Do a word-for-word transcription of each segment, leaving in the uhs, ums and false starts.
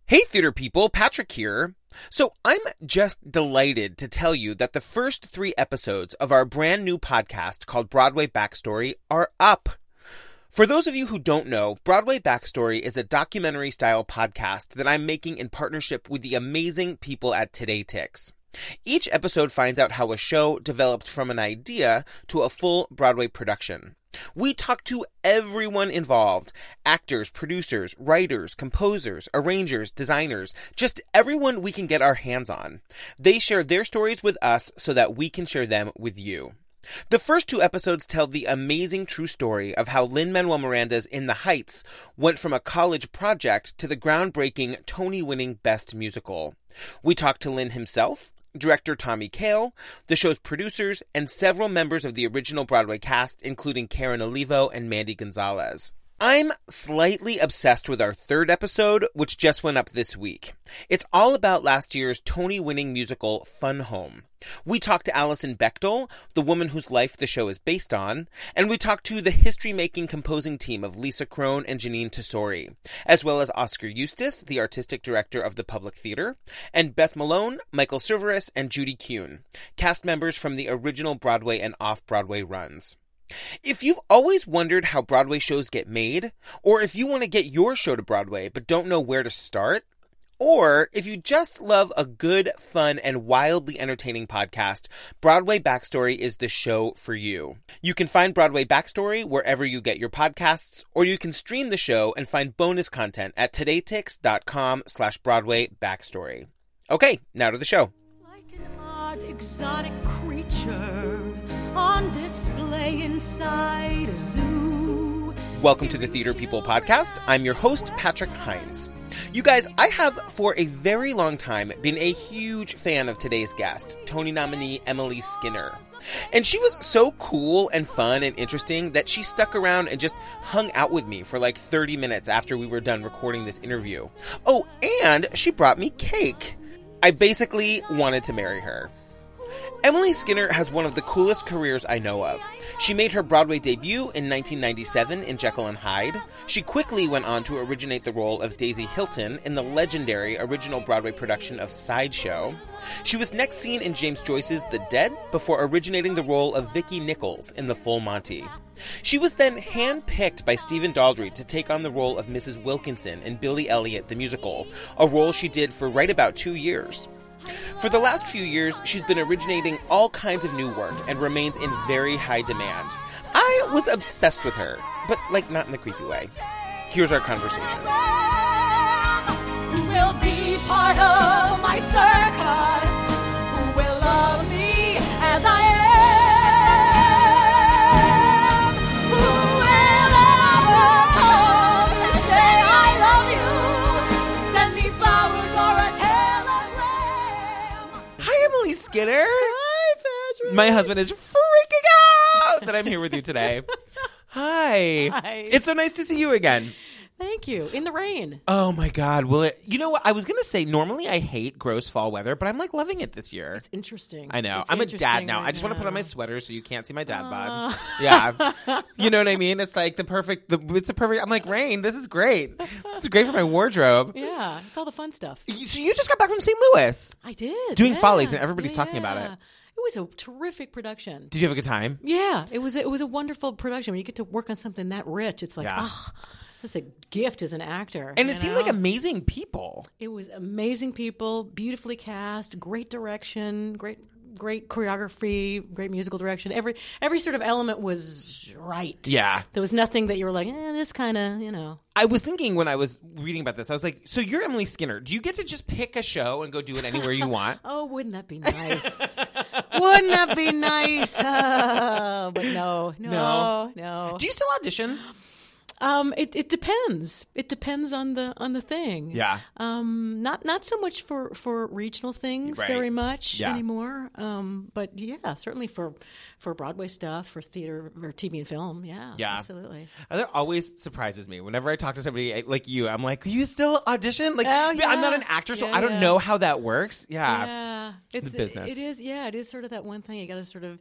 Hey theater people, Patrick here. So I'm just delighted to tell you that the first three episodes of our brand new podcast called Broadway Backstory are up. For those of you who don't know, Broadway Backstory is a documentary-style podcast that I'm making in partnership with the amazing people at Today Tix. Each episode finds out how a show developed from an idea to a full Broadway production. We talk to everyone involved, actors, producers, writers, composers, arrangers, designers, just everyone we can get our hands on. They share their stories with us so that we can share them with you. The first two episodes tell the amazing true story of how Lin-Manuel Miranda's In the Heights went from a college project to the groundbreaking Tony-winning Best Musical. We talk to Lin himself, director Tommy Kail, the show's producers, and several members of the original Broadway cast, including Karen Olivo and Mandy Gonzalez. I'm slightly obsessed with our third episode, which just went up this week. It's all about last year's Tony-winning musical Fun Home. We talked to Alison Bechdel, the woman whose life the show is based on, and we talked to the history-making composing team of Lisa Crone and Janine Tesori, as well as Oscar Eustis, the artistic director of the Public Theater, and Beth Malone, Michael Cerveris, and Judy Kuhn, cast members from the original Broadway and off-Broadway runs. If you've always wondered how Broadway shows get made, or if you want to get your show to Broadway but don't know where to start, or if you just love a good, fun, and wildly entertaining podcast, Broadway Backstory is the show for you. You can find Broadway Backstory wherever you get your podcasts, or you can stream the show and find bonus content at todaytix.com slash Broadway Backstory. Okay, now to the show. Like an odd, exotic creature on display inside a zoo. Welcome to the Theater People Podcast. I'm your host, Patrick Hines. You guys, I have for a very long time been a huge fan of today's guest, Tony nominee Emily Skinner. And she was so cool and fun and interesting that she stuck around and just hung out with me for like thirty minutes after we were done recording this interview. Oh, and she brought me cake. I basically wanted to marry her. Emily Skinner has one of the coolest careers I know of. She made her Broadway debut in nineteen ninety-seven in Jekyll and Hyde. She quickly went on to originate the role of Daisy Hilton in the legendary original Broadway production of Sideshow. She was next seen in James Joyce's The Dead before originating the role of Vicki Nichols in The Full Monty. She was then handpicked by Stephen Daldry to take on the role of Missus Wilkinson in Billy Elliot the Musical, a role she did for right about two years. For the last few years, she's been originating all kinds of new work and remains in very high demand. I was obsessed with her, but, like, not in the creepy way. Here's our conversation. Who will be part of my circus? Who will love me as I am? Who will ever come and say I love you? Send me flowers or a telegram. Hi, Emily Skinner. Hi, Patrick. My husband is freaking out that I'm here with you today. Hi. Hi. It's so nice to see you again. Thank you. In the rain. Oh my God. Will it? You know what? I was going to say, normally I hate gross fall weather, but I'm like loving it this year. It's interesting. I know. It's I'm a dad interesting now. right I just want to put on my now. sweater so you can't see my dad Aw. bod. Yeah. You know what I mean? It's like the perfect, the, it's the perfect, I'm like, rain, this is great. It's great for my wardrobe. Yeah, it's all the fun stuff. You- So you just got back from Saint Louis I did. doing yeah. Follies and everybody's Yeah, talking about it. yeah. It was a terrific production. Did you have a good time? Yeah, it was. A, it was a wonderful production. When you get to work on something that rich, it's like, Yeah. oh, it's just a gift as an actor. And you it seemed know? like amazing people. It was amazing people, beautifully cast, great direction, great great choreography, great musical direction. Every every sort of element was right. Yeah. There was nothing that you were like, eh, this kind of, you know. I was thinking when I was reading about this, I was like, so you're Emily Skinner. Do you get to just pick a show and go do it anywhere you want? Oh, wouldn't that be nice? Wouldn't that be nice? Uh, but no, no, No. no. Do you still audition? Um, it, it depends. It depends on the on the thing. Yeah. Um, not not so much for, for regional things Right. very much Yeah. anymore. Um, but yeah, certainly for for Broadway stuff, for theater or T V and film. Yeah. Yeah. Absolutely. And that always surprises me. Whenever I talk to somebody like you, I'm like, you still audition? Like, Oh, I'm not yeah. an actor, so Yeah, I don't yeah. know how that works. Yeah. Yeah. It's business. It is. Yeah. It is sort of that one thing. You got to sort of.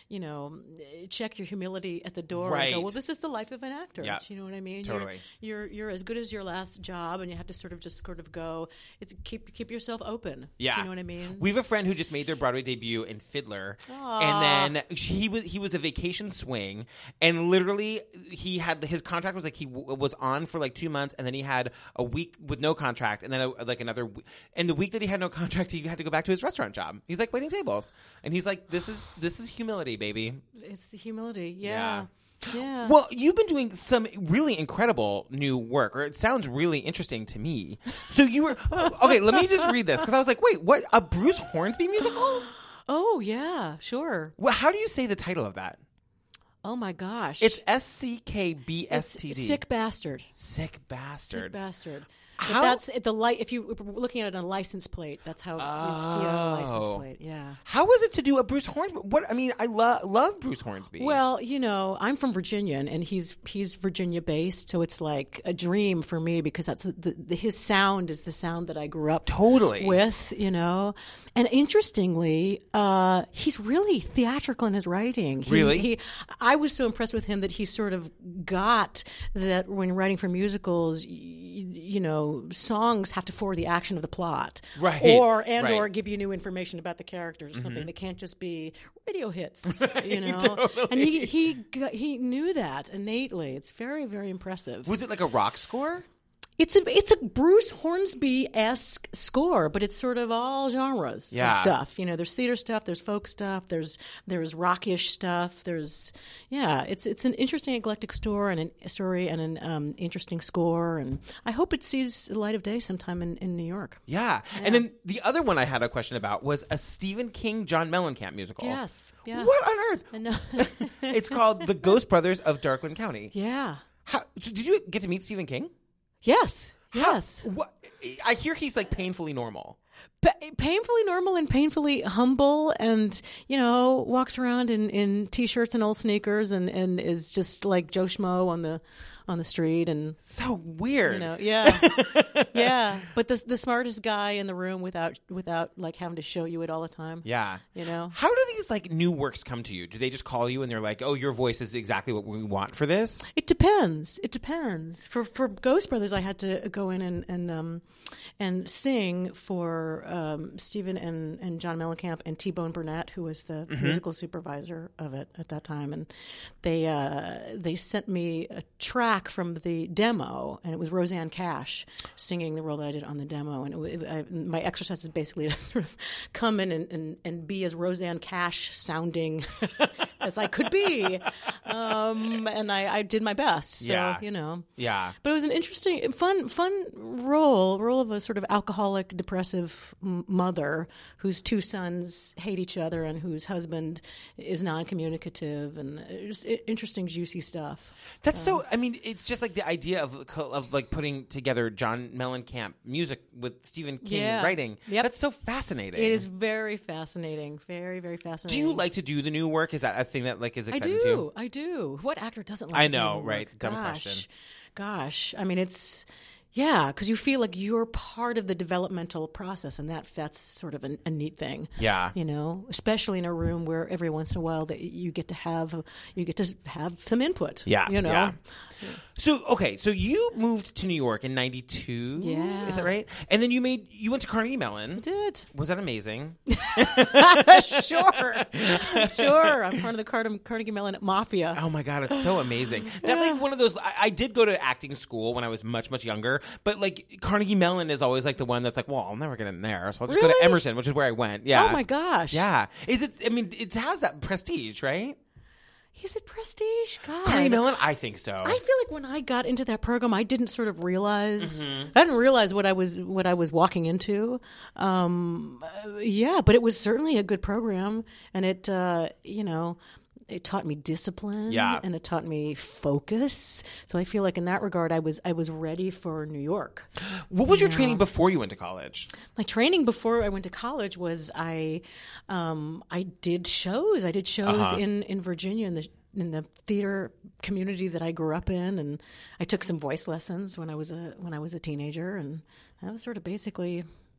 you know, check your humility at the door Right. and go, well, this is the life of an actor. Yeah. You know what I mean? Totally. You're, you're you're as good as your last job, and you have to sort of just sort of go. It's keep keep yourself open. Yeah. Do you know what I mean? We have a friend who just made their Broadway debut in Fiddler, Aw. and then he was he was a vacation swing, and literally he had his contract was like he w- was on for like two months, and then he had a week with no contract, and then a, like another, w- and the week that he had no contract, he had to go back to his restaurant job. He's like waiting tables, and he's like, "This is this is humility, baby." It's the humility. Yeah. Yeah. Well, you've been doing some really incredible new work, or it sounds really interesting to me. So you were okay. Let me just read this because I was like, "Wait, what? A Bruce Hornsby musical?" Oh, yeah, sure. Well, how do you say the title of that? Oh, my gosh. It's S C K B S T D. It's Sick Bastard. Sick bastard. Sick Bastard. How- But that's it, the light. If you were looking at it on a license plate, that's how you see it on a license Oh. plate. Yeah. How was it to do a Bruce Hornsby? What I mean, I love love Bruce Hornsby. Well, you know, I'm from Virginia, and, and he's he's Virginia based, so it's like a dream for me because that's the, the his sound is the sound that I grew up Totally. with, you know. And interestingly, uh, he's really theatrical in his writing. He, Really? he, I was so impressed with him that he sort of got that when writing for musicals, y- you know, songs have to forward the action of the plot, Right, Or and right. or give you new information about the characters or something. They can't just be radio hits, you know. totally. And he he got, he knew that innately. It's very very impressive. was it like a rock score? It's a it's a Bruce Hornsby-esque score, but it's sort of all genres Yeah. of stuff. You know, there's theater stuff, there's folk stuff, there's there's rockish stuff. There's yeah, it's it's an interesting eclectic store and an, story and an um, interesting score, and I hope it sees the light of day sometime in, in New York. Yeah. And then the other one I had a question about was a Stephen King John Mellencamp musical. Yes, yeah. What on earth? I know. It's called The Ghost Brothers of Darkland County. yeah. How, did you get to meet Stephen King? Yes. How- Yes. What, I hear he's like painfully normal. Pa- painfully normal and painfully humble, and you know, walks around in, in t-shirts and old sneakers, and, and is just like Joe Schmo on the on the street, and So weird. you know, yeah, yeah. But the the smartest guy in the room without without like having to show you it all the time. Yeah. You know? How do these like new works come to you? Do they just call you and they're like, "Oh, your voice is exactly what we want for this"? It depends. It depends. For for Ghost Brothers, I had to go in and and um, and sing for um, Stephen and, and John Mellencamp and T-Bone Burnett, who was the musical supervisor of it at that time, and they uh, they sent me a track from the demo, and it was Roseanne Cash singing the role that I did on the demo, and it, wa- it, I, my exercise is basically to sort of come in and, and, and be as Roseanne Cash sounding as I could be, um, and I, I did my best. So Yeah. you know, Yeah. but it was an interesting, fun, fun role, role of a sort of alcoholic, depressive m- mother whose two sons hate each other and whose husband is non-communicative, and uh, just i- interesting, juicy stuff. That's so. I mean, it's just like the idea of of like putting together John Mellencamp music with Stephen King Yeah. writing. Yep. That's so fascinating. It is very fascinating, very, very Do fascinating. you like to do the new work? Is that a thing that like is I exciting do. to you? I do. What actor doesn't like I to do know, the work? right? Dumb Gosh. question. Gosh. I mean, it's, yeah, because you feel like you're part of the developmental process, and that that's sort of a, a neat thing. Yeah. You know, especially in a room where every once in a while that you get to have, you get to have some input. Yeah, You know? yeah. So okay, so you moved to New York in ninety-two. Yeah. Is that right? And then you made you went to Carnegie Mellon. Did. Was that amazing? Sure. Sure. I'm part of the Car- Carnegie Mellon Mafia. Oh my god, it's so amazing. That's like one of those. I, I did go to acting school when I was much much younger, but like Carnegie Mellon is always like the one that's like, well, I'll never get in there, so I'll just go to Really? Emerson, which is where I went. Yeah. Oh my gosh. Yeah. Is it? I mean, it has that prestige, right? Is it prestige? God. Carnegie Mellon, I think so. I feel like when I got into that program, I didn't sort of realize Mm-hmm. I didn't realize what I was what I was walking into. Um, uh, yeah, but it was certainly a good program, and it uh, you know it taught me discipline, Yeah. and it taught me focus. So I feel like in that regard, I was I was ready for New York. What was your training before you went to college? My training before I went to college was I um, I did shows. I did shows Uh-huh. in, in Virginia in the in the theater community that I grew up in, and I took some voice lessons when I was a when I was a teenager, and that was sort of basically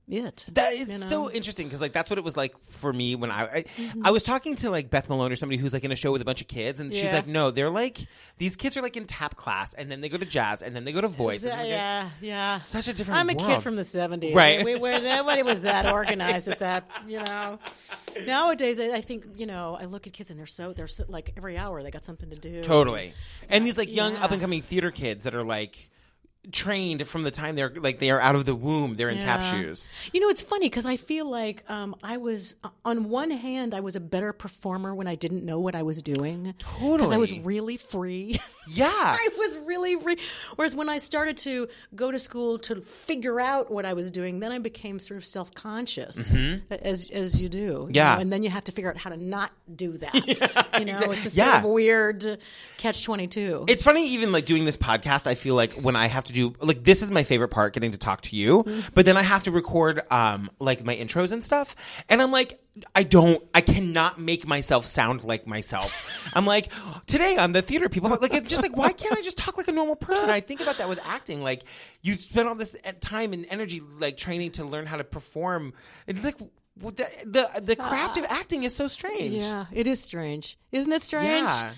it. That is you know? so interesting because like that's what it was like for me when I I, Mm-hmm. I was talking to like Beth Malone or somebody who's like in a show with a bunch of kids and she's Yeah. like, no, they're like these kids are like in tap class and then they go to jazz and then they go to voice. And then they go- yeah, yeah. Such a different I'm a world. kid from the seventies. Right. We, where nobody was that organized at that, you know. Nowadays, I, I think, you know, I look at kids and they're so, they're so, like every hour they got something to do. Totally. And these like young Yeah. up and coming theater kids that are like trained from the time they're like they are out of the womb, they're in tap Yeah. shoes. You know, it's funny because I feel like um, I was, on one hand, I was a better performer when I didn't know what I was doing. Because I was Totally. really free. Yeah. I was really free. Whereas when I started to go to school to figure out what I was doing, then I became sort of self-conscious, as as you do. you Mm-hmm. Yeah. know, and then you have to figure out how to not do that. you know, it's a sort Yeah. of weird catch twenty-two. It's funny, even like doing this podcast, I feel like when I have to do like this is my favorite part, getting to talk to you, but then I have to record um like my intros and stuff, and I'm like, I don't, I cannot make myself sound like myself. I'm like, today on the theater people, like, it's just like, why can't I just talk like a normal person? I think about that with acting. Like, you spend all this time and energy, like, training to learn how to perform. It's like, well, the, the, the craft of acting is so strange. Yeah, it is strange. Isn't it strange? Yeah.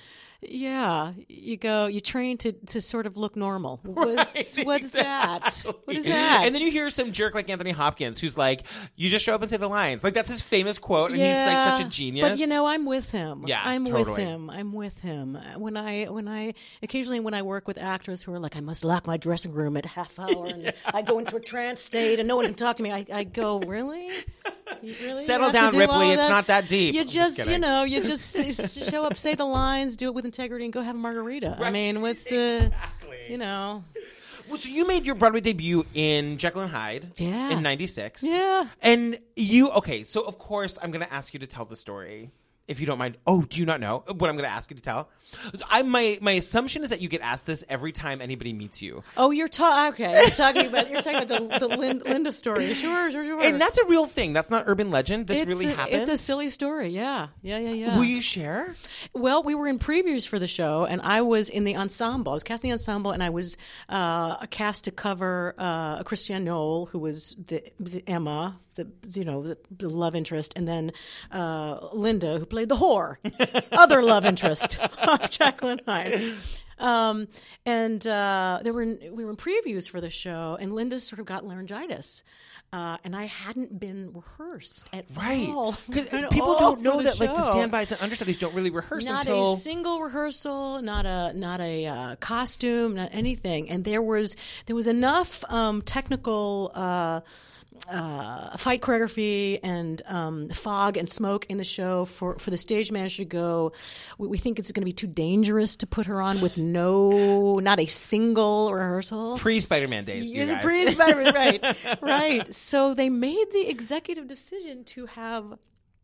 Yeah, you go, you train to, to sort of look normal. What's, Right, what's that? exactly. What is that? And then you hear some jerk like Anthony Hopkins who's like, you just show up and say the lines. Like, that's his famous quote, and he's like such a genius. But you know, I'm with him. Yeah, I'm totally. with him. I'm with him. When I when I occasionally when I work with actors who are like, I must lock my dressing room at half hour, and I go into a trance state, and no one can talk to me. I, I go, really? You really Settle have to down, do Ripley. all It's that? not that deep. You I'm just just, kidding. you know, you just s- show up, say the lines, do it with integrity, and go have a margarita. I Right. mean, what's the, Exactly. you know, Well, so you made your Broadway debut in Jekyll and Hyde Yeah. in ninety-six. Yeah. And you, okay, so of course I'm going to ask you to tell the story. If you don't mind. Oh, do you not know what I'm going to ask you to tell? I my my assumption is that you get asked this every time anybody meets you. oh, you're talking. Okay, you're talking about you're talking about the, the Lin- Linda story. Sure, sure, sure. And that's a real thing. That's not urban legend. This it's really a, happened. It's a silly story. Yeah, yeah, yeah, yeah. Will you share? Well, we were in previews for the show, and I was in the ensemble. I was cast in the ensemble, and I was uh, cast to cover uh, Christiane Knoll, who was the, the Emma, the you know the, the love interest, and then uh, Linda, who played the whore, other love interest of Jacqueline Hyde. Um, and uh, there were we were in previews for the show, and Linda sort of got laryngitis. Uh, and I hadn't been rehearsed at Right. all. Because At people all don't for know the that like the show. standbys and understudies don't really rehearse Not until a single rehearsal, not a not a uh, costume, not anything. And there was there was enough um, technical uh, uh, fight choreography and um, fog and smoke in the show for, for the stage manager to go, we, we think it's going to be too dangerous to put her on with no, not a single rehearsal. pre-Spider-Man days. You You're the guys. pre-Spider-Man, right, right. So they made the executive decision to have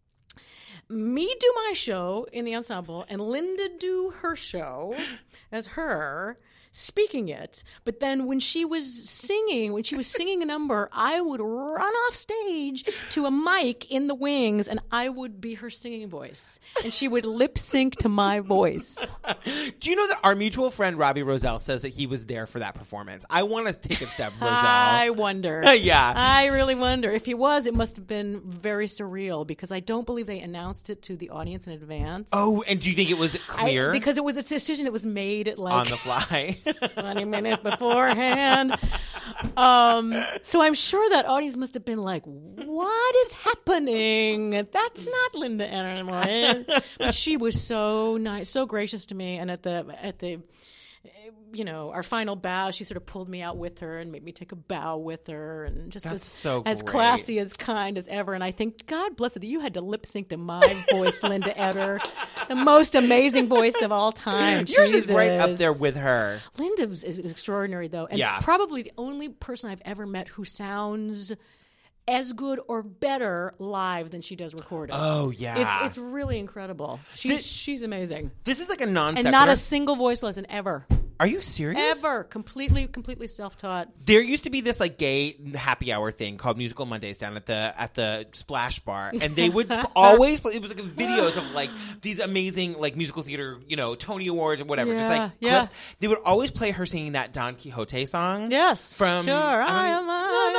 me do my show in the ensemble and Linda do her show as her, speaking it. But then when she was singing, when she was singing a number, I would run off stage to a mic in the wings and I would be her singing voice. And she would lip sync to my voice. Do you know that our mutual friend Robbie Roselle says that he was there for that performance? I want to take a step, Roselle. I wonder. Yeah. I really wonder. If he was, it must have been very surreal because I don't believe they announced it to the audience in advance. Oh, and do you think it was I- clear because it was a decision that was made at like on the fly? twenty minutes beforehand. Um, so I'm sure that audience must have been like, what is happening? That's not Linda anymore. But she was so nice, so gracious to me. And at the, at the, you know, our final bow, she sort of pulled me out with her and made me take a bow with her, and just That's as, so as great. classy, as kind as ever. And I think, God bless it, that you had to lip sync to my voice, Linda Eder, the most amazing voice of all time. Yours is right up Jesus. there with her. Linda is, is extraordinary, though, and Yeah. probably the only person I've ever met who sounds as good or better live than she does recorded. Oh, yeah. it's it's really incredible. She's This- she's amazing, This is like a non and sequitur. not a single voice lesson ever, Are you serious? ever. Completely, completely self-taught. There used to be this like gay happy hour thing called Musical Mondays down at the at the Splash Bar, and they would always play. It was like videos of like these amazing like musical theater, you know, Tony Awards or whatever. Just Yeah, like yeah. clips. They would always play her singing that Don Quixote song. Yes, from sure. I um, am. I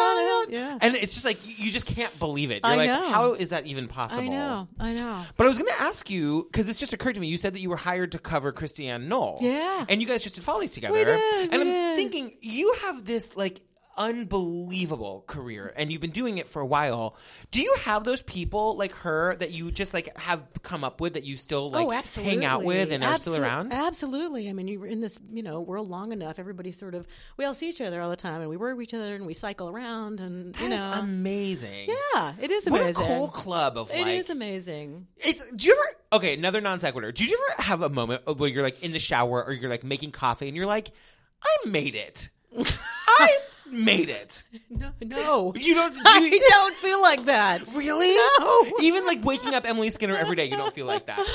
Yeah. And it's just like, you just can't believe it. You're I like, know. how is that even possible? I know. I know. But I was going to ask you, because this just occurred to me, you said that you were hired to cover Christiane Knoll. Yeah. And you guys just did Follies together. We did, and we I'm did. thinking, you have this, like, unbelievable career, and you've been doing it for a while. Do you have those people like her that you just like have come up with that you still like oh, absolutely. hang out with and are Absol- still around? Absolutely. I mean, you're in this, you know, world long enough. Everybody sort of, we all see each other all the time, and we work with each other, and we cycle around, and That you know, is amazing. yeah, it is What amazing. a cool club of like. It is amazing. It's. Do you ever? Okay, another non sequitur. Do you ever have a moment where you're like in the shower or you're like making coffee and you're like, I made it. I made it. No, no, You don't. Do I you, don't feel like that. really? No. Even like waking up Emily Skinner every day, you don't feel like that.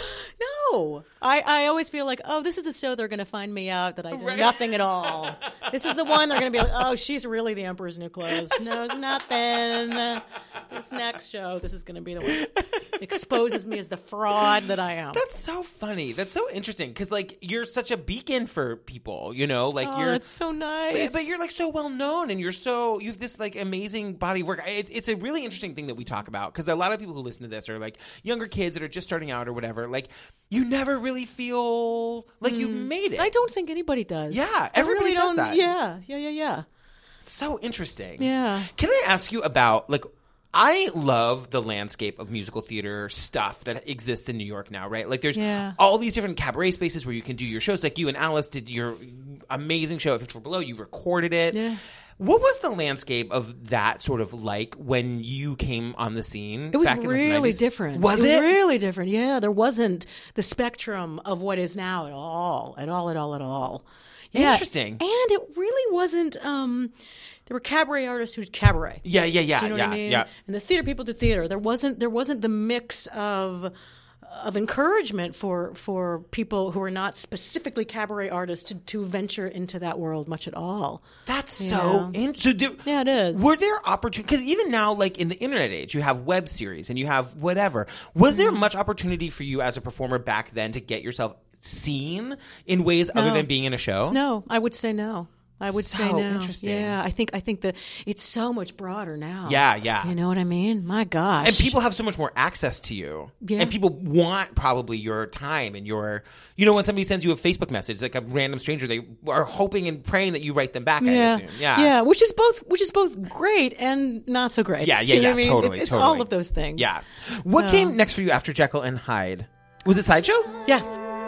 No, I, I always feel like, oh, this is the show they're going to find me out that I did Right. nothing at all. This is the one they're going to be like, oh, she's really the Emperor's New Clothes. Knows nothing. This next show, this is going to be the one that exposes me as the fraud that I am. That's so funny. That's so interesting because like you're such a beacon for people. You know, like oh, you're. that's so nice. But you're like so well known, and you're so you have this like amazing body of work. It, it's a really interesting thing that we talk about because a lot of people who listen to this are like younger kids that are just starting out or whatever. Like you never really feel like you made it. I don't think anybody does. Yeah, I everybody really says don't- that. Yeah, yeah, yeah, yeah. It's so interesting. Yeah. Can I ask you about like? I love the landscape of musical theater stuff that exists in New York now, right? Like there's Yeah. all these different cabaret spaces where you can do your shows. Like you and Alice did your amazing show at fifty-four Below. You recorded it. Yeah. What was the landscape of that sort of like when you came on the scene? It was back in the really nineties? different. Was it? it? was really different. Yeah, there wasn't the spectrum of what is now at all, at all, at all, at all. Yeah. Interesting. And it really wasn't. Um, there were cabaret artists who did cabaret. Yeah, yeah, yeah, Do you know yeah, what I mean? yeah. And the theater people did theater. There wasn't. There wasn't the mix of of encouragement for for people who are not specifically cabaret artists to, to venture into that world much at all. That's so Yeah. in- so there, Yeah, it is. Were there opportunities? Because even now, like in the internet age, you have web series and you have whatever. Was there much opportunity for you as a performer back then to get yourself seen in ways other No. than being in a show? No, I would say no. I would say So no. interesting. Yeah, I think I think that it's so much broader now. Yeah, yeah. You know what I mean? My gosh. And people have so much more access to you. Yeah. And people want probably your time and your, you know, when somebody sends you a Facebook message, like a random stranger, they are hoping and praying that you write them back, I yeah, assume. Yeah. yeah, which is both which is both great and not so great. Yeah, Do yeah, you know yeah, what I mean? totally, It's, it's totally. all of those things. Yeah. What came next for you after Jekyll and Hyde? Was it Sideshow? Yeah.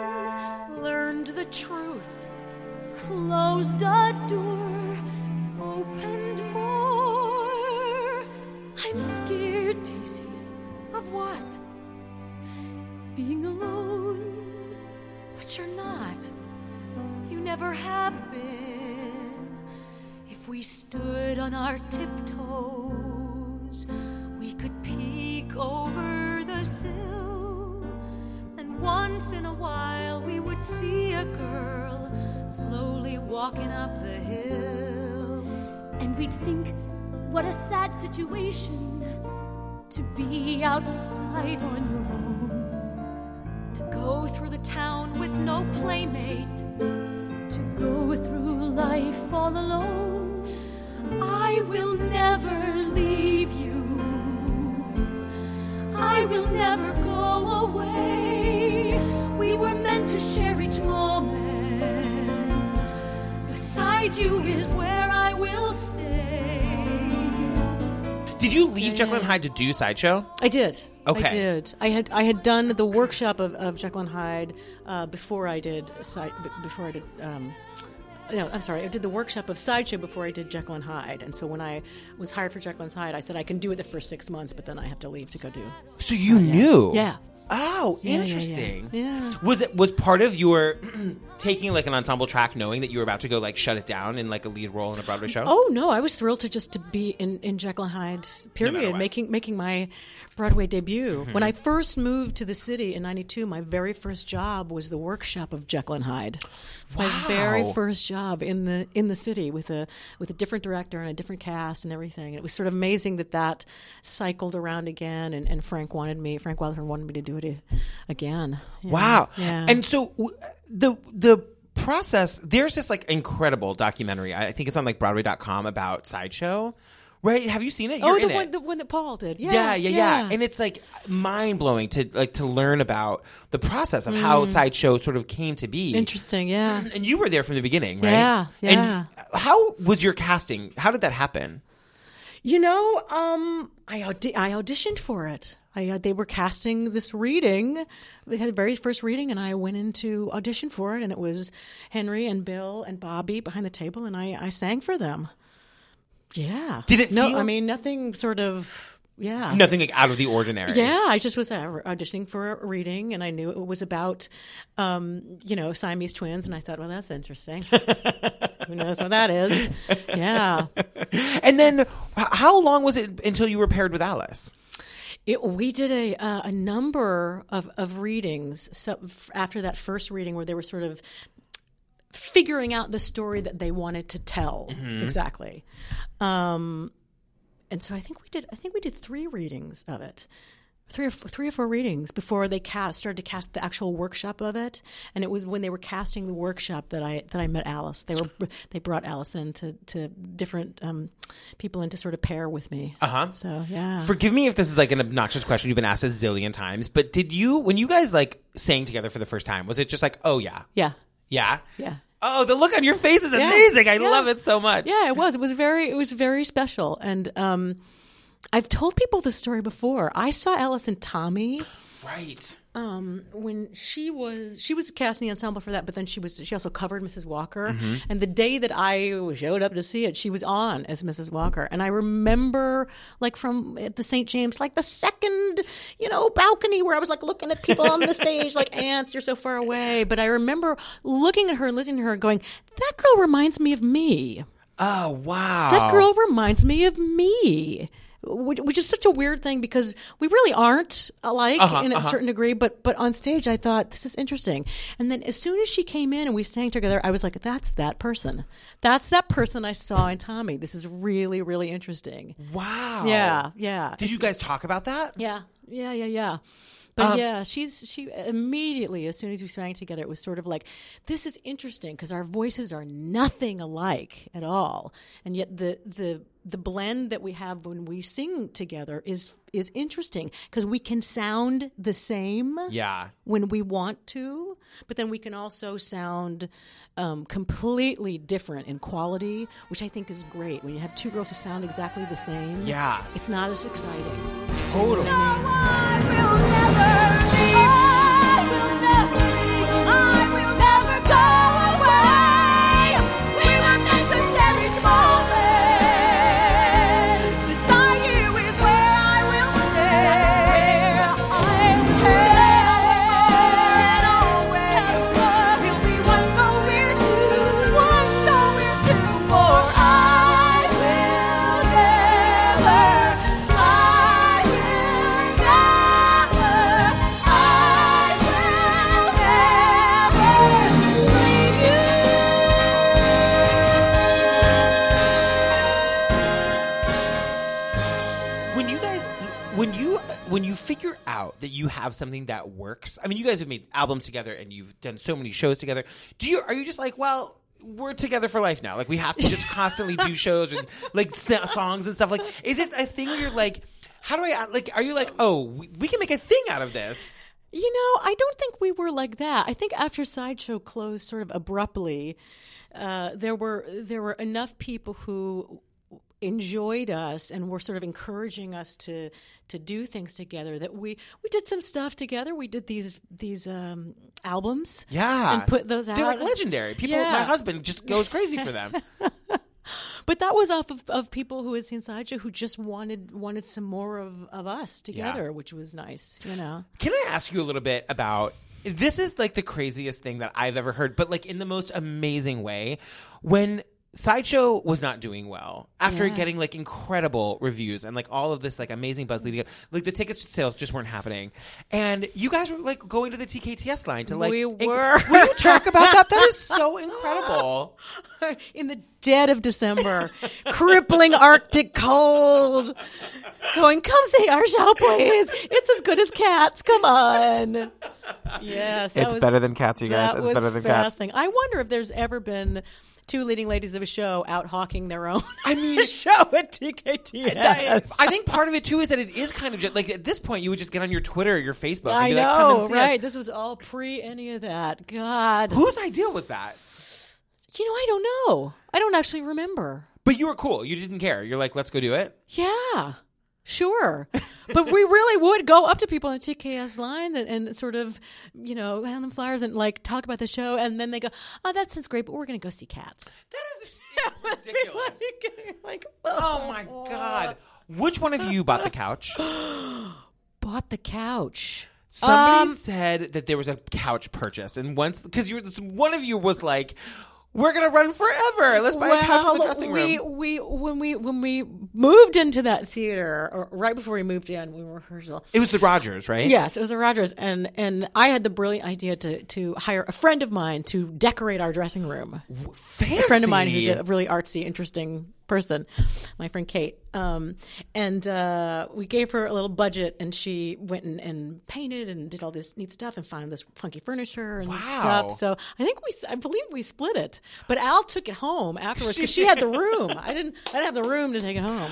Learned the truth, closed a door, opened more. I'm scared, Daisy, of what? Being alone, but you're not. You never have been. If we stood on our tiptoes, we could peek over the sill. And once in a while we would see a girl slowly walking up the hill. And we'd think, what a sad situation to be outside on your own, To go through the town with no playmate, to go through life all alone. I will never leave you. I will never go away. We were meant to share each moment. Beside you is where I will stay. Did you leave Jekyll and Hyde to do Sideshow? I did. Okay. I did. I had I had done the workshop of, of Jekyll and Hyde uh, before I did si- b- before I did. Um, no, I'm sorry. I did the workshop of Sideshow before I did Jekyll and Hyde. And so when I was hired for Jekyll and Hyde, I said I can do it the first six months, but then I have to leave to go do. So you knew? Yeah. Oh, Yeah, yeah, yeah. interesting. Yeah. Was it was part of your taking like an ensemble track, knowing that you were about to go like shut it down in like a lead role in a Broadway show? Oh no, I was thrilled to just to be in, in Jekyll and Hyde. Period. what. making making my Broadway debut. Mm-hmm. When I first moved to the city in ninety-two, my very first job was the workshop of Jekyll and Hyde. It's my very Wow. first job in the in the city with a with a different director and a different cast and everything. It was sort of amazing that that cycled around again, and, and Frank wanted me. Frank Wildhorn wanted me to do it again. Yeah. Wow. Yeah. And so w- the the process, there's this like incredible documentary. I think it's on like Broadway dot com about Sideshow, Right? Have you seen it? You're oh, the in one, it. the one that Paul did. Yeah, Yeah, yeah, yeah, and it's like mind blowing to like to learn about the process of mm. how Sideshow sort of came to be. Interesting, yeah. And you were there from the beginning, right? Yeah, yeah. And how was your casting? How did that happen? You know, um, I audi- I auditioned for it. I uh, they were casting this reading. They had the very first reading, and I went in to audition for it. And it was Henry and Bill and Bobby behind the table, and I, I sang for them. Yeah. Did it? No, feel... I mean nothing. Sort of. Yeah. Nothing like out of the ordinary. Yeah, I just was uh, auditioning for a reading, and I knew it was about, um, you know, Siamese twins, and I thought, well, that's interesting. Who knows what that is? Yeah. And then, how long was it until you were paired with Alice? It, we did a uh, a number of, of readings so after that first reading where they were sort of figuring out the story that they wanted to tell. Mm-hmm. Exactly. Um, and so I think we did I think we did three readings of it. Three or four, three or four readings before they cast started to cast the actual workshop of it, and it was when they were casting the workshop that I that I met Alice. They were they brought Alice in to, to different um, people in to sort of pair with me. Uh huh. So yeah. Forgive me if this is like an obnoxious question. You've been asked a zillion times, but did you when you guys like sang together for the first time? Was it just like, oh yeah, yeah, yeah, yeah? Oh, the look on your face is yeah. amazing. I yeah. love it so much. Yeah, it was. It was very. It was very special, and. Um, I've told people this story before. I saw Alice and Tommy, right? Um, when she was she was cast in the ensemble for that, but then she was she also covered Missus Walker. Mm-hmm. And the day that I showed up to see it, she was on as Missus Walker. And I remember, like from at the Saint James, like the second you know balcony where I was like looking at people on the stage, like ants, you're so far away. But I remember looking at her and listening to her, going, "That girl reminds me of me." Oh wow! That girl reminds me of me. Which, which is such a weird thing because we really aren't alike uh-huh, in a uh-huh. certain degree, but but on stage I thought, this is interesting. And then as soon as she came in and we sang together, I was like, that's that person. That's that person I saw in Tommy. This is really, really interesting. Wow. Yeah, yeah. Did it's, you guys talk about that? Yeah, yeah, yeah, yeah. But Um, yeah, she's she immediately, as soon as we sang together, it was sort of like, this is interesting because our voices are nothing alike at all, and yet the the the blend that we have when we sing together is is interesting because we can sound the same, yeah, when we want to, but then we can also sound um, completely different in quality, which I think is great. When you have two girls who sound exactly the same, yeah, it's not as exciting. Totally. No, I will never leave. I will never leave. I will never go away. We were meant to share each moment. Beside you is where I will stay. I will stay always. We'll be one though we're two, one though we're two. For I will never. I will never. I will never leave you. When you guys, when you when you figure out that you have something that works, I mean, you guys have made albums together and you've done so many shows together. Do you are you just like, well, we're together for life now? Like we have to just constantly do shows and like s- songs and stuff. Like, is it a thing where you're like, how do I like? Are you like, oh, we, we can make a thing out of this? You know, I don't think we were like that. I think after Sideshow closed sort of abruptly, uh, there were there were enough people who enjoyed us and were sort of encouraging us to to do things together that we we did some stuff together. We did these these um, albums, Yeah, and put those out. They're like legendary. People, Yeah. my husband just goes crazy for them. But that was off of, of people who had seen Sideshow who just wanted wanted some more of, of us together, Yeah. which was nice, you know. Can I ask you a little bit about this? Is like the craziest thing that I've ever heard, but like in the most amazing way. When Sideshow was not doing well after Yeah. getting like incredible reviews and like all of this like amazing buzz leading up, like the ticket sales just weren't happening, and you guys were like going to the T K T S line to like. We inc- were. Will you talk about that? That is so incredible. In the dead of December, crippling Arctic cold, going, come see our show, please. It's as good as Cats. Come on. Yes, that It's was, better than Cats, you guys. That It's was better than Cats. fascinating. I wonder if there's ever been two leading ladies of a show out hawking their own I mean, show at T K T S. I think part of it too is that it is kind of just like at this point you would just get on your Twitter or your Facebook. I and be know, like, Come and see right? us. This was all pre any of that. God, Whose idea was that? you know, I don't know. I don't actually remember. But you were cool. You didn't care. You're like, let's go do it. Yeah, sure. But we really would go up to people on T K S line and, and sort of, you know, hand them flyers and like talk about the show, and then they go, "Oh, that sounds great, but we're going to go see Cats." That is ridiculous. like, like, Oh my God. Which one of you bought the couch? bought the couch. Somebody Um, said that there was a couch purchase, and once because you one of you was like, "We're gonna run forever. Let's buy a couch in the dressing we, room." we when we when we moved into that theater, or right before we moved in, we were rehearsal. It was the Rogers, right? Yes, it was the Rogers, and and I had the brilliant idea to to hire a friend of mine to decorate our dressing room. Fancy. A friend of mine who's a really artsy, interesting person, my friend Kate. Um, and uh, we gave her a little budget, and she went and, and painted and did all this neat stuff and found this funky furniture and Wow. stuff. So I think we, I believe we split it. But Al took it home afterwards because she had the room. I didn't. I didn't have the room to take it home.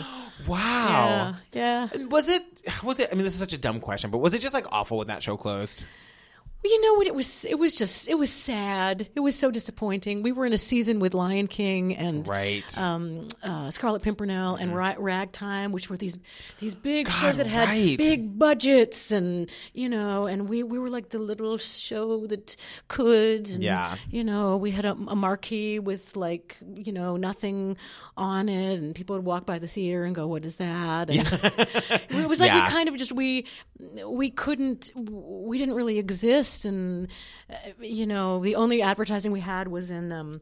Wow. Yeah, yeah. Was it? Was it? I mean, this is such a dumb question, but was it just like awful when that show closed? Well, you know what? It was. It was just. It was sad. It was so disappointing. We were in a season with Lion King and Right. um, uh, Scarlet Pimpernel and Ra- Ragtime, which were these these big God, shows that had right. big budgets, and you know, and we, we were like the little show that could. And, Yeah. You know, we had a, a marquee with like you know nothing on it, and people would walk by the theater and go, "What is that?" And it was like Yeah. we kind of just we we couldn't we didn't really exist, and uh, you know the only advertising we had was in um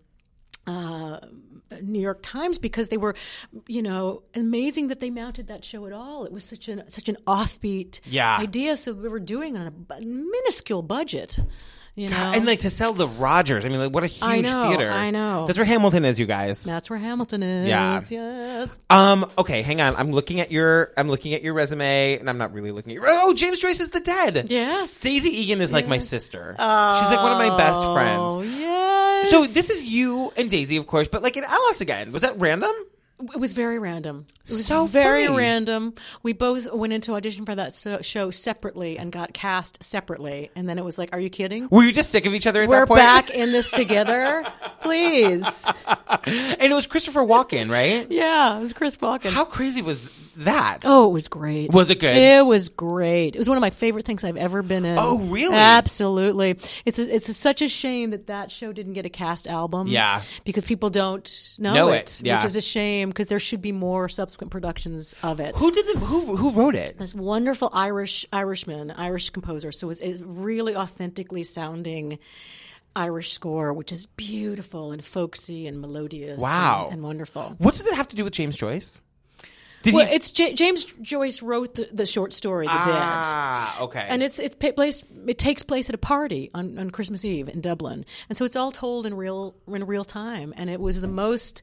uh New York Times, because they were, you know, amazing that they mounted that show at all. It was such an such an offbeat Yeah. idea, so we were doing it on a bu- minuscule budget, you know. And like to sell the Rogers. I mean, like what a huge I know, theater. I know. That's where Hamilton is, you guys. That's where Hamilton is. Yeah. Yes. Um. Okay, hang on. I'm looking at your. I'm looking at your resume, and I'm not really looking at your. Oh, James Joyce is the Dead. Yes. Daisy Egan is like my sister. She's like one of my best Oh, friends. yes. So this is you and Daisy, of course, but like in Alice again. Was that random? It was very random. It was So very funny. random. We both went into audition for that so- show separately and got cast separately. And then it was like, are you kidding? Were you just sick of each other at We're that point? back in this together. Please. And it was Christopher Walken, right? Yeah, it was Chris Walken. How crazy was that? Oh, it was great. Was it good? It was great. It was one of my favorite things I've ever been in. Oh, really? Absolutely. It's a, it's a, such a shame that that show didn't get a cast album. Yeah. Because people don't know, Know it, it, yeah. which is a shame, because there should be more subsequent productions of it. Who did the who who wrote it? This wonderful Irish Irishman, Irish composer. So it's, it's really authentically sounding Irish score, which is beautiful and folksy and melodious. Wow. and, and wonderful. What does it have to do with James Joyce? Did Well, he? it's J- James Joyce wrote the, the short story, The Dead. Ah, okay. And it's it's pa- place it takes place at a party on, on Christmas Eve in Dublin, and so it's all told in real in real time. And it was the most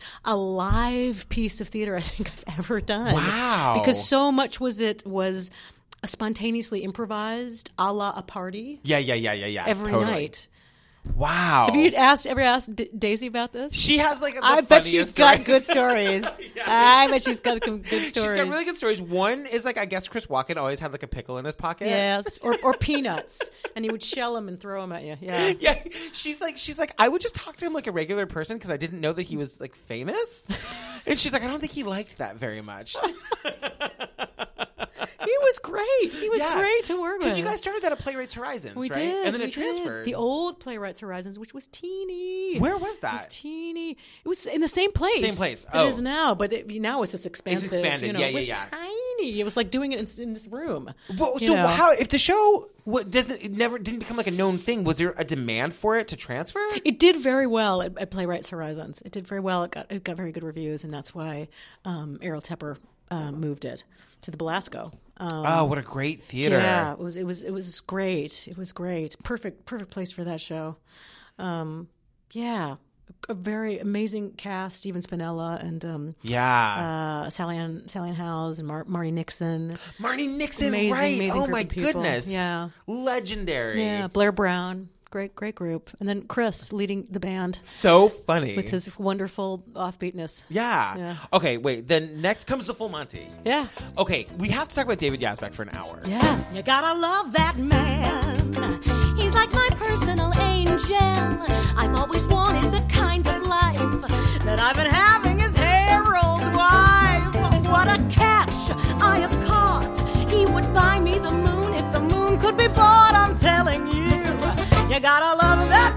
alive piece of theater I think I've ever done. Wow. Because so much was it was spontaneously improvised, a la a party yeah, yeah, yeah, yeah, yeah. every totally. night. Wow. Have you asked ever asked D- Daisy about this? She has like. The I bet funniest she's story. got good stories. I bet she's got some good She's stories. got really good stories. One is like I guess Chris Walken always had like a pickle in his pocket. Yes, or or peanuts, and he would shell them and throw them at you. Yeah. Yeah, she's like, she's like, I would just talk to him like a regular person because I didn't know that he was like famous, and she's like, I don't think he liked that very much. He was great. He was Yeah. great to work with. Because you guys started that at Playwrights Horizons, we right? did, And then we it transferred. did. The old Playwrights Horizons, which was teeny. Where was It was that? teeny. It was in the same place. Same place. It Oh. is now, but it, now it's just expansive. expanded. You know, Yeah, it yeah, was yeah. tiny. It was like doing it in, in this room. Well, you so know. how if the show what, doesn't it never didn't become like a known thing? Was there a demand for it to transfer? It did very well at, at Playwrights Horizons. It did very well. It got it got very good reviews, and that's why um, Errol Tepper uh, moved it to the Belasco. Um, Oh, what a great theater! Yeah, it was it was it was great. It was great. Perfect perfect place for that show. Um, yeah, a very amazing cast: Steven Spinella and um, Yeah. uh, Sally Ann Sally Ann Howes and Mar- Marty Nixon. Marty Nixon, amazing, right? amazing Oh group my of people. goodness! Yeah. legendary. Yeah, Blair Brown, Great, great group. And then Chris leading the band So funny. with his wonderful offbeatness. yeah. Yeah. Okay, wait. Then next comes the Full Monty. Yeah. Okay, we have to talk about David Yazbek for an hour. Yeah. You gotta love that man. He's like my personal angel. I've always wanted the kind of life that I've been having as Harold's wife. What a catch I have caught. He would buy me the moon if the moon could be bought. I'm telling you, you gotta love that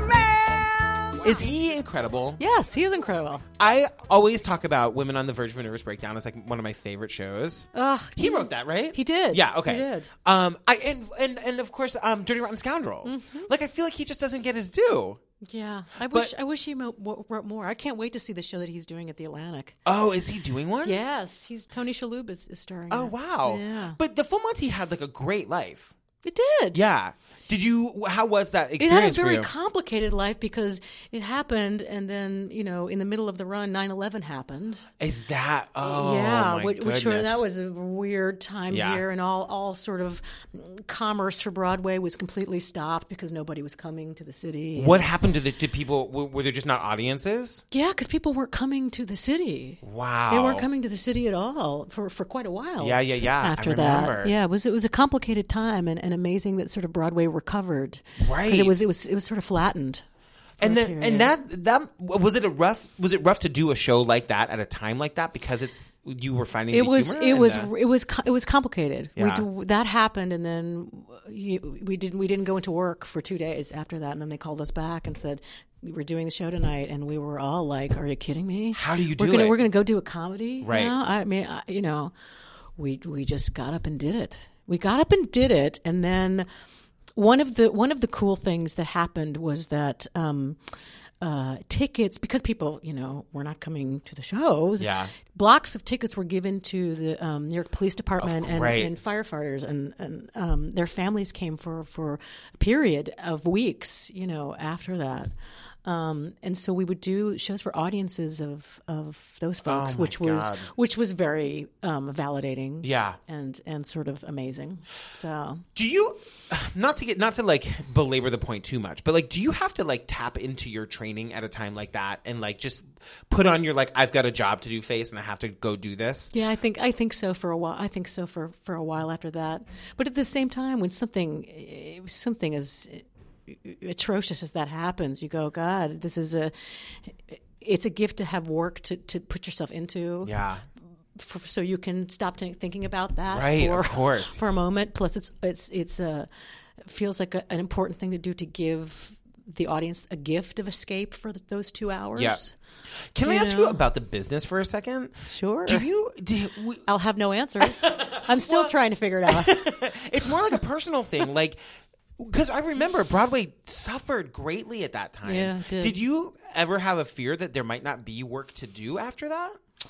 man. Is he incredible? Yes, he is incredible. I always talk about Women on the Verge of a Nervous Breakdown as like one of my favorite shows. Ugh, He wrote that, right? He did. Yeah. Okay. He did. Um. I and and and of course, um, Dirty Rotten Scoundrels. Mm-hmm. Like, I feel like he just doesn't get his due. Yeah. I But- wish I wish he mo- w- wrote more. I can't wait to see the show that he's doing at the Atlantic. Oh, is he doing one? Yes, he's Tony Shalhoub is, is starring. Oh in it. wow. Yeah. But the Full Monty had like a great life. It did. Yeah. Did you? How was that It experience had a very for you? complicated life because it happened, and then you know, in the middle of the run, nine eleven happened. Is that? Oh, yeah, my which, which goodness. were, that was a weird time Yeah. here, and all all sort of mm, commerce for Broadway was completely stopped because nobody was coming to the city. What happened to the to people? Were, were there just not audiences? Yeah, because people weren't coming to the city. Wow. They weren't coming to the city at all for, for quite a while. Yeah, yeah, yeah. I After that, remember. yeah, it was it was a complicated time, and, and amazing that sort of Broadway recovered. Right. 'Cause it was it was it was sort of flattened. for And a then, period. and that that was it a rough was it rough to do a show like that at a time like that because it's you were finding it the was humor it and was the- it was co- it was complicated. We Yeah. do, that happened, and then you, we didn't we didn't go into work for two days after that, and then they called us back and said we were doing the show tonight, and we were all like, "Are you kidding me? How do you we're do gonna, it?" We're going to go do a comedy Right. now?" I mean, I, you know, we we just got up and did it. We got up and did it, and then one of the one of the cool things that happened was that. Um, Uh, tickets, because people, you know, were not coming to the shows. Yeah. Blocks of tickets were given to the um, New York Police Department and, great. and firefighters, and, and um, their families came for, for a period of weeks, you know, after that. Um, and so we would do shows for audiences of, of those folks, Oh, my which was God. which was very um, validating, Yeah. and and sort of amazing. So Do you not to get not to like belabor the point too much, but like do you have to like tap into your training at a time like that and like just put on your like I've got a job to do face and I have to go do this? yeah, I think I think so for a while. I think so for, for a while after that. But at the same time, when something something is atrocious as that happens, you go, God, this is a it's a gift to have work to, to put yourself into. Yeah. For, so you can stop t- thinking about that Right, for, of course. for a moment. Plus, it's it's it's a it feels like a, an important thing to do to give the audience a gift of escape for th- those two hours. Yeah. Can I You ask know? you about the business for a second? Sure. Do you do you, we, I'll have no answers. I'm still Well- trying to figure it out. it's more like a personal thing, like because I remember Broadway suffered greatly at that time. Yeah, it did. Did you ever have a fear that there might not be work to do after that?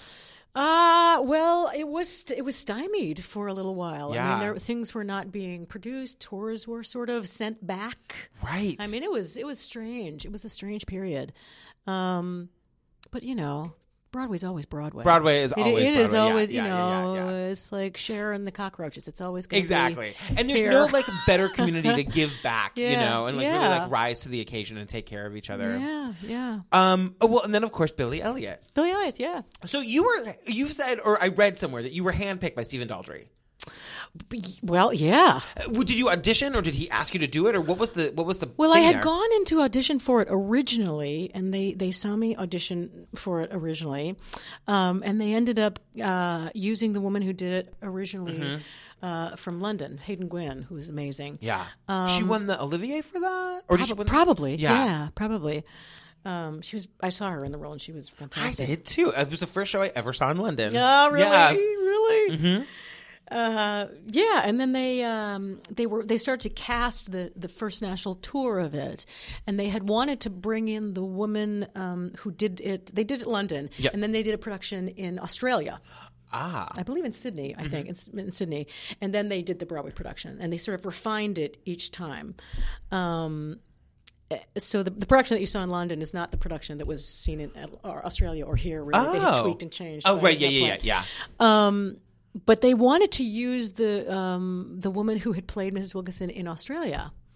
Uh, well, it was it was stymied for a little while. I Yeah. mean, there, things were not being produced. Tours were sort of sent back. Right. I mean, it was it was strange. It was a strange period. Um, but you know, Broadway's always Broadway. Broadway is It- always it is Broadway. Yeah, always yeah, you yeah, know yeah, yeah. it's like Cher and the cockroaches. It's always going to Exactly. be And there's here. no like better community to give back, you Yeah, know, and like really yeah. like rise to the occasion and take care of each other. Yeah, yeah. Um oh, well, and then of course Billy Elliot. Billy Elliot, yeah. So you were you said or I read somewhere that you were handpicked by Stephen Daldry. Well, yeah. Uh, Did you audition or did he ask you to do it or what was the what was the Well, I thing had there? gone into audition for it originally, and they, they saw me audition for it originally, um, and they ended up uh, using the woman who did it originally uh, from London, Hayden Gwynn, who was amazing. Yeah. she won the Olivier for that? Or did she Prob- win probably, Yeah. yeah, probably. Um, she was. I saw her in the role, and she was I fantastic. did too. It was the first show I ever saw in London. Oh, really? Yeah. Really? Mm-hmm. Uh, yeah, and then they um, they were they started to cast the the first national tour of it, and they had wanted to bring in the woman um, who did it. They did it in London, Yep. and then they did a production in Australia. Ah. I believe in Sydney, I think, it's in Sydney. And then they did the Broadway production, and they sort of refined it each time. Um, so the, the production that you saw in London is not the production that was seen in or Australia or here. Really, they had Oh. tweaked and changed. Oh, by right. Yeah, that yeah, yeah, point. yeah. Um, but they wanted to use the um, the woman who had played Missus Wilkinson in Australia.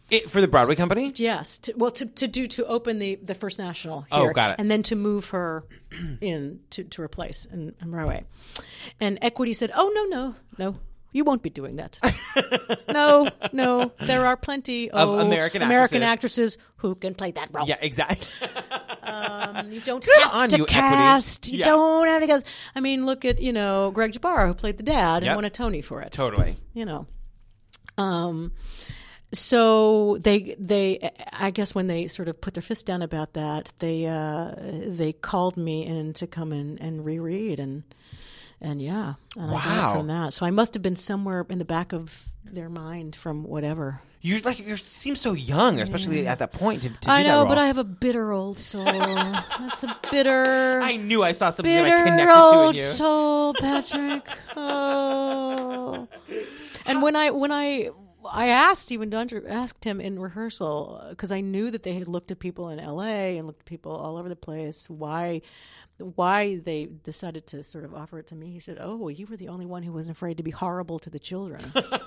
It, for the Broadway company? Yes. To, well, to, to do to open the, the First National Oh, here, got it. and then to move her in to, to replace in, in Broadway. And Equity said, "Oh no, no, no, you won't be doing that. no, no, there are plenty Of oh, American American actresses. actresses who can play that role. Yeah, exactly. Um, you don't Good have on to you, Equity. cast. You Yeah. don't have to cast. I mean, look at you know Greg Jabbar, who played the dad Yep. and won a Tony for it. Totally. You know." Um, so they, they, I guess when they sort of put their fist down about that, they, uh, they called me in to come in and reread and, and yeah, and I got Wow. it from that. So I must have been somewhere in the back of their mind from whatever. You like you seem so young, especially at that point to, to do I that know, role. but I have a bitter old soul. That's a bitter, I knew I saw something that I bitter connected to in old you. soul, Patrick. Oh. And when I when I I asked Stephen Dunter, asked him in rehearsal because I knew that they had looked at people in L A and looked at people all over the place. Why, why they decided to sort of offer it to me? He said, "Oh, well, you were the only one who wasn't afraid to be horrible to the children."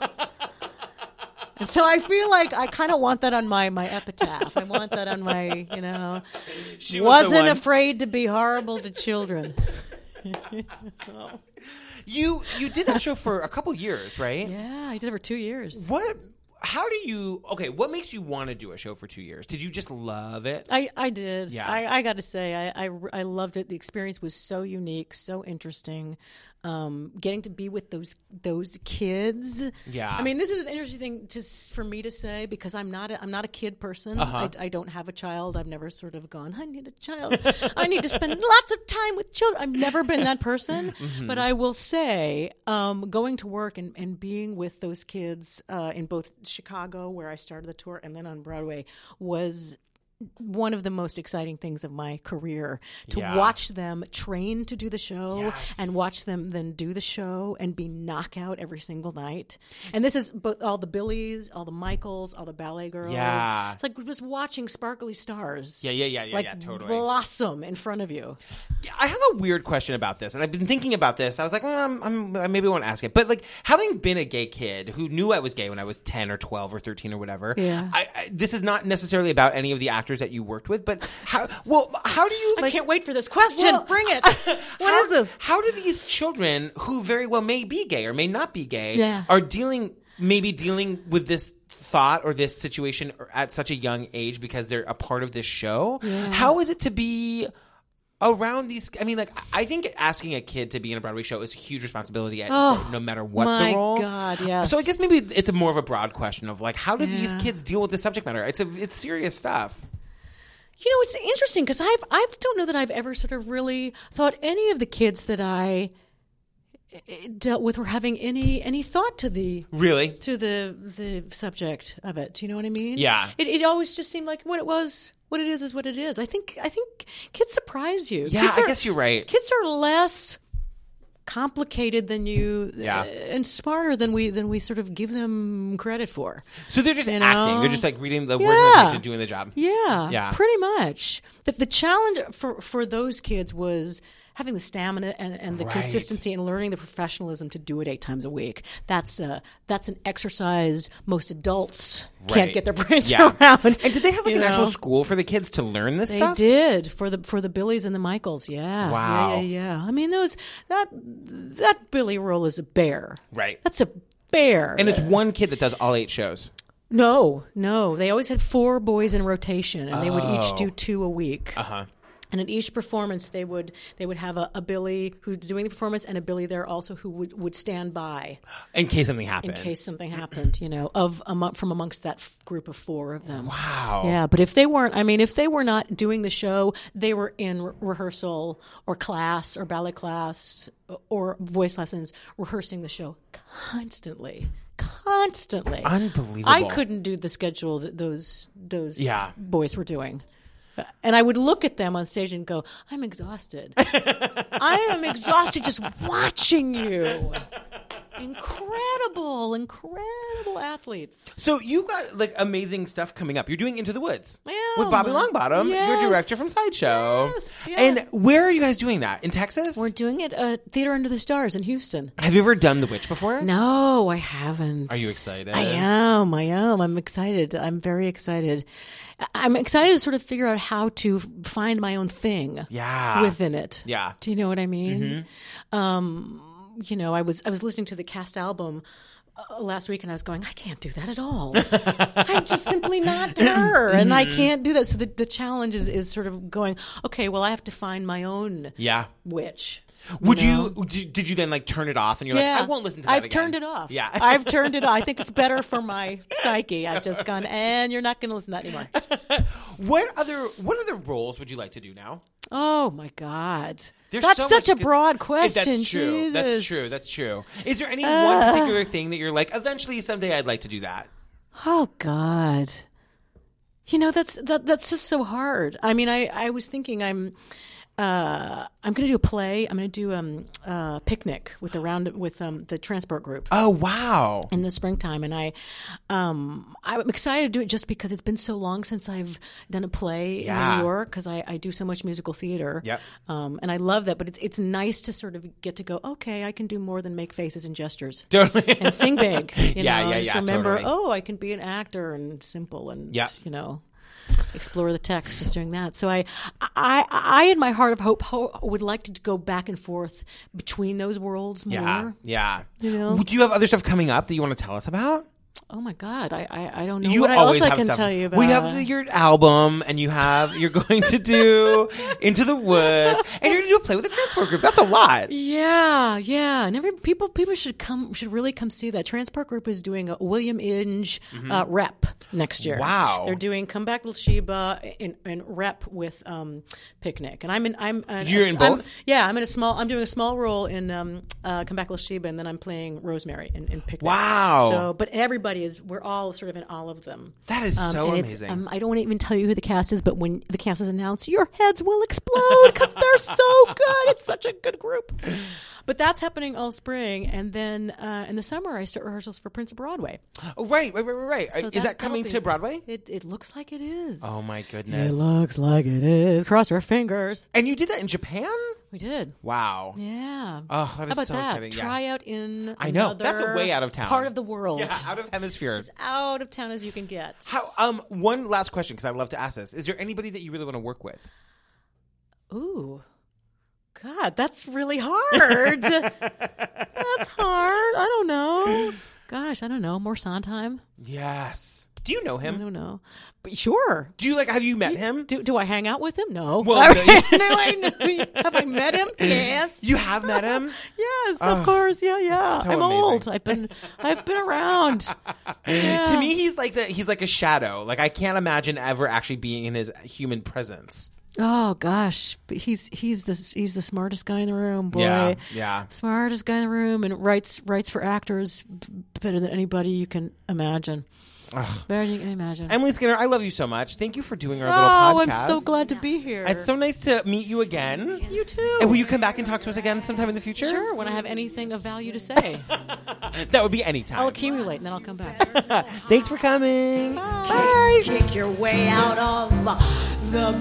And so I feel like I kind of want that on my, my epitaph. I want that on my, you know, She was the wasn't one. afraid to be horrible to children. You you did that show for a couple years, right? Yeah, I did it for two years. What? How do you? Okay, what makes you want to do a show for two years? Did you just love it? I, I did. Yeah. I, I got to say, I, I, I loved it. The experience was so unique, so interesting. Um, getting to be with those those kids. Yeah. I mean, this is an interesting thing to, for me to say because I'm not a, I'm not a kid person. Uh-huh. I, I don't have a child. I've never sort of gone, I need a child. I need to spend lots of time with children. I've never been that person. Mm-hmm. But I will say, um, going to work and, and being with those kids uh, in both Chicago, where I started the tour, and then on Broadway was one of the most exciting things of my career to Yeah. watch them train to do the show Yes. and watch them then do the show and be knockout every single night. And this is both all the Billies, all the Michaels, all the ballet girls. Yeah. It's like just watching sparkly stars. Yeah, yeah, yeah, yeah, like yeah, totally. blossom in front of you. I have a weird question about this, and I've been thinking about this. I was like, well, I'm, I'm, I maybe won't ask it, but like having been a gay kid who knew I was gay when I was ten or twelve or thirteen or whatever. Yeah. I, I, this is not necessarily about any of the actors that you worked with, but how? Well, how do you? I Like, can't wait for this question. Well, Bring it. What how, is this? How do these children, who very well may be gay or may not be gay, Yeah. are dealing maybe dealing with this thought or this situation at such a young age because they're a part of this show? Yeah. How is it to be around these? I mean, like, I think asking a kid to be in a Broadway show is a huge responsibility, at, Oh, no matter what my the role. God, yes. So I guess maybe it's a more of a broad question of like, how do these Yeah. kids deal with this subject matter? It's a it's serious stuff. You know, it's interesting because I've I don't know that I've ever sort of really thought any of the kids that I eh, dealt with were having any any thought to the Really? to the the subject of it. Do you know what I mean? Yeah. It it always just seemed like what it was. What it is is what it is. I think I think kids surprise you. Yeah, Kids I are- guess you're right. Kids are less complicated than you Yeah. uh, and smarter than we than we sort of give them credit for. So they're just You acting. know? They're just like reading the words Yeah. on the page and doing the job. Yeah, Yeah. pretty much. The, the challenge for, for those kids was having the stamina and, and the Right. consistency and learning the professionalism to do it eight times a week. That's uh, that's an exercise most adults Right. can't get their brains Yeah. around. And did they have like you an actual know? school for the kids to learn this They stuff? did for the for the Billies and the Michaels. Yeah. Wow. Yeah, yeah, yeah. I mean, those that that Billy role is a bear. Right. That's a bear. And it's one kid that does all eight shows. no, no. They always had four boys in rotation, and they would each Oh. do two a week. Uh huh. And at each performance, they would they would have a, a Billy who's doing the performance and a Billy there also who would, would stand by In case something in happened. case something happened. You know, of among, from amongst that f- group of four of them. Wow. Yeah, but if they weren't, I mean, if they were not doing the show, they were in re- rehearsal or class or ballet class or voice lessons, rehearsing the show constantly, constantly. Unbelievable. I couldn't do the schedule that those those Yeah. boys were doing. And I would look at them on stage and go, I'm exhausted. I am exhausted just watching you. incredible, incredible athletes. So you got like amazing stuff coming up. You're doing Into the Woods I with am. Bobby Longbottom, Yes. your director from Sideshow. Yes, yes. And where are you guys doing that? In Texas? We're doing it at Theater Under the Stars in Houston. Have you ever done The Witch before? No, I haven't. Are you excited? I am. I am. I'm excited. I'm very excited. I'm excited to sort of figure out how to find my own thing Yeah. within it. Yeah. Do you know what I mean? Mm-hmm. Um, you know, I was I was listening to the cast album uh, last week, and I was going, I can't do that at all. I'm just simply not her, and I can't do that. So the the challenge is is sort of going, okay, well, I have to find my own Yeah. witch. Would know? you, did did you then like turn it off and you're Yeah. like, I won't listen to that I've again. turned it off. Yeah. I've turned it off. I think it's better for my psyche. I've just gone, and you're not going to listen to that anymore. What other what other roles would you like to do now? Oh my God. There's That's so such much a good- broad Eh, question. That's true. That's Jesus. true. That's true. Is there any Uh. one particular thing that you're like, eventually someday I'd like to do that? Oh God. You know, that's that that's just so hard. I mean, I, I was thinking I'm uh, I'm going to do a play. I'm going to do um uh picnic with the round with um the transport group. Oh, wow. In the springtime, and I, um, I'm excited to do it just because it's been so long since I've done a play Yeah. in New York because I, I do so much musical theater. Yep. Um, and I love that, but it's it's nice to sort of get to go. Okay, I can do more than make faces and gestures Totally. and sing big. You Yeah, know, yeah, and just yeah, remember, totally. oh, I can be an actor and simple and Yep. you know. Explore the text, just doing that. So I, I, I, in my heart of hope, ho- would like to go back and forth between those worlds more. Yeah. Yeah. You know? Do you have other stuff coming up that you want to tell us about? Oh my God, I, I, I don't know You what always else I have can stuff. tell you about. We have the, your album, and you have you're going to do Into the Woods, and you're going to do a play with the transport group. That's a lot. Yeah, yeah, and every people people should come should really come see that. Transport Group is doing a William Inge uh, rep next year. Wow. They're doing Come Back Little Sheba in, in rep with um, Picnic, and I'm in I'm an, You're in both? I'm, yeah, I'm in a small I'm doing a small role in um, uh, Come Back Little Sheba, and then I'm playing Rosemary in, in Picnic. Wow. So, but everybody is we're all sort of in all of them. That is Um, so and it's, amazing. Um, I don't want to even tell you who the cast is, but when the cast is announced, your heads will explode because they're so good. It's such a good group. But that's happening all spring, and then uh, in the summer, I start rehearsals for Prince of Broadway. oh, right, right, right, right. right. So is that, that'll coming be- to Broadway? It, it looks like it is. Oh my It goodness! looks like it is. Cross our fingers. And you did that in Japan? We did. Wow. Yeah. Oh, that is How about so that? exciting. Yeah. Try out in I know. That's a another way out of town. part of the world. Yeah, out of hemisphere. As out of town as you can get. How? Um, one last question because I love to ask this: is there anybody that you really want to work with? Ooh. God, that's really hard. That's hard. I don't know. Gosh, I don't know. More Sondheim? Yes. Do you know I him? don't know. But sure. Do you like? Have you met him? Do do I hang out with him? No. Well, I no, mean, do I know? Have I met him? Yes. You have met him? Yes, Oh, of course. Yeah, yeah. so I'm amazing. old. I've been I've been around. Yeah. To me, he's like the, he's like a shadow. Like I can't imagine ever actually being in his human presence. Oh gosh, but he's he's the he's the smartest guy in the room, boy. Yeah, yeah. Smartest guy in the room, and writes writes for actors b- better than anybody you can imagine. Better than you can imagine. Emily Skinner, I love you so much. Thank you for doing our oh, little podcast. I'm so glad to be here. It's so nice to meet you again. You too. And will you come back and talk to us again sometime in the future? Sure, when I have anything of value to say, That would be anytime. I'll accumulate and then I'll come back. Thanks for coming. Bye. Kick your way out of the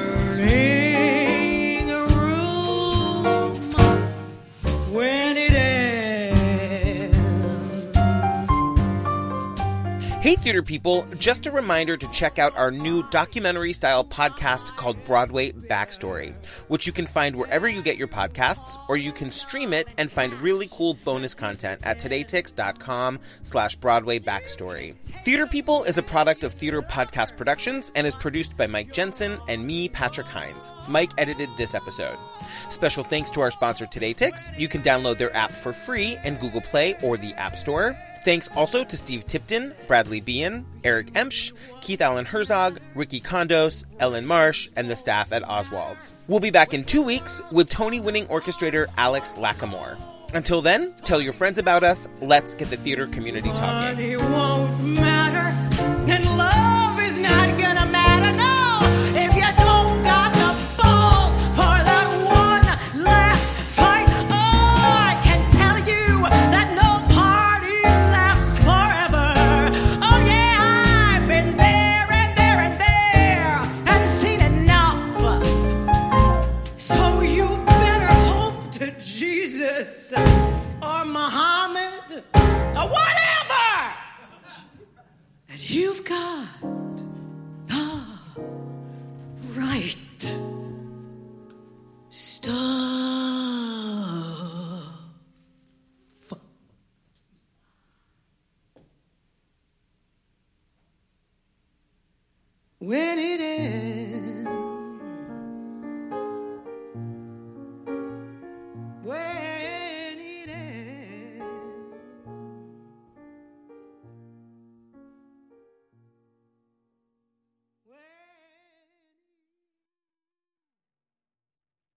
burning room when it ends. Hey, theater people, just a reminder to check out our new documentary-style podcast called Broadway Backstory, which you can find wherever you get your podcasts, or you can stream it and find really cool bonus content at todaytix.com slash Broadway Backstory. Theater People is a product of Theater Podcast Productions and is produced by Mike Jensen and me, Patrick Hines. Mike edited this episode. Special thanks to our sponsor, TodayTix. You can download their app for free in Google Play or the App Store. Thanks also to Steve Tipton, Bradley Bean, Eric Emsch, Keith Allen Herzog, Ricky Kondos, Ellen Marsh, and the staff at Oswald's. We'll be back in two weeks with Tony-winning orchestrator Alex Lacamoire. Until then, tell your friends about us. Let's get the theater community talking. But it won't matter, and love is not gonna matter, no, if you don't got the balls for that one last fight. Oh, I can tell you that no whatever. And you've got the right stuff. When it ends.